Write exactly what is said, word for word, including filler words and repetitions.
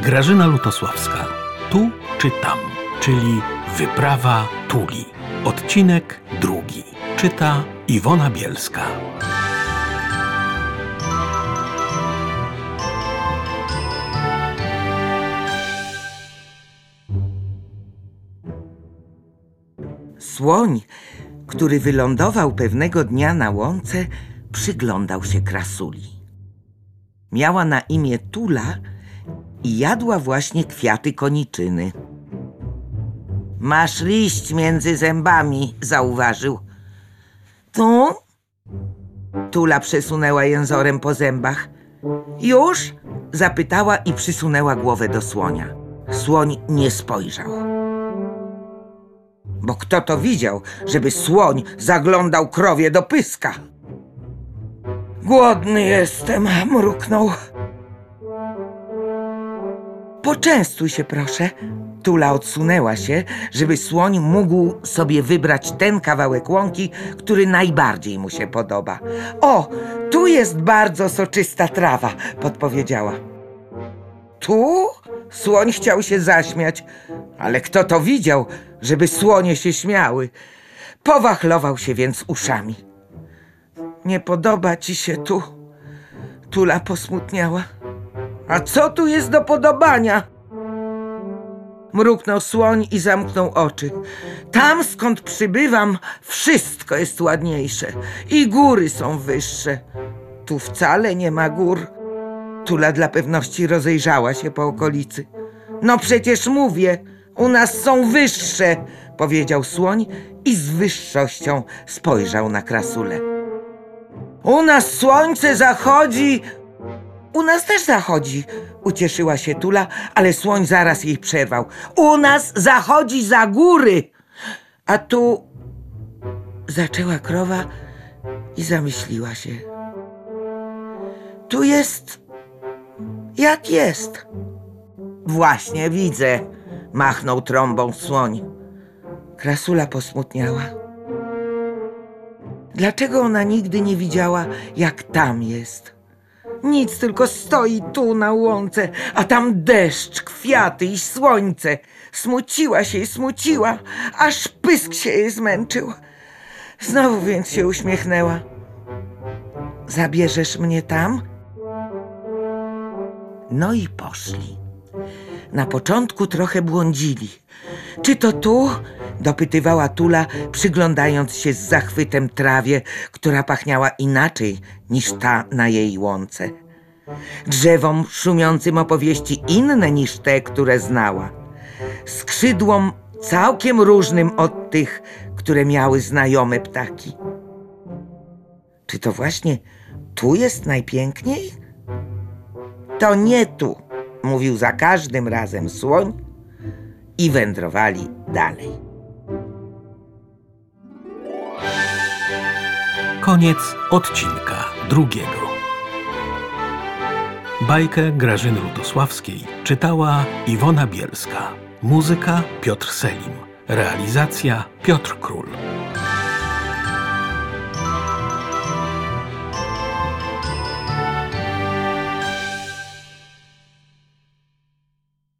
Grażyna Lutosławska. Tu czy tam, czyli Wyprawa Tuli. Odcinek drugi. Czyta Iwona Bielska. Słoń, który wylądował pewnego dnia na łące, przyglądał się krasuli. Miała na imię Tula i jadła właśnie kwiaty koniczyny. Masz liść między zębami, zauważył. Tu? Tula przesunęła jęzorem po zębach. Już? Zapytała i przysunęła głowę do słonia. Słoń nie spojrzał. Bo kto to widział, żeby słoń zaglądał krowie do pyska? Głodny jestem, mruknął. Poczęstuj się, proszę. Tula odsunęła się, żeby słoń mógł sobie wybrać ten kawałek łąki, który najbardziej mu się podoba. O, tu jest bardzo soczysta trawa, podpowiedziała. Tu? Słoń chciał się zaśmiać, ale kto to widział, żeby słonie się śmiały? Powachlował się więc uszami. Nie podoba ci się tu? Tula posmutniała. A co tu jest do podobania? Mruknął słoń i zamknął oczy. Tam, skąd przybywam, wszystko jest ładniejsze i góry są wyższe. Tu wcale nie ma gór. Tula dla pewności rozejrzała się po okolicy. No przecież mówię, u nas są wyższe, powiedział słoń i z wyższością spojrzał na krasulę. U nas słońce zachodzi... U nas też zachodzi, ucieszyła się Tula, ale słoń zaraz jej przerwał. U nas zachodzi za góry, a tu... Zaczęła krowa i zamyśliła się. Tu jest... jak jest. Właśnie widzę, machnął trąbą słoń. Krasula posmutniała. Dlaczego ona nigdy nie widziała, jak tam jest? Nic, tylko stoi tu na łące, a tam deszcz, kwiaty i słońce. Smuciła się i smuciła, aż pysk się jej zmęczył. Znowu więc się uśmiechnęła. Zabierzesz mnie tam? No i poszli. Na początku trochę błądzili. Czy to tu? Dopytywała Tula, przyglądając się z zachwytem trawie, która pachniała inaczej niż ta na jej łące. Drzewom szumiącym opowieści inne niż te, które znała. Skrzydłom całkiem różnym od tych, które miały znajome ptaki. Czy to właśnie tu jest najpiękniej? To nie tu, mówił za każdym razem słoń i wędrowali dalej. Koniec odcinka drugiego. Bajkę Grażyny Lutosławskiej czytała Iwona Bielska. Muzyka Piotr Selim. Realizacja Piotr Król.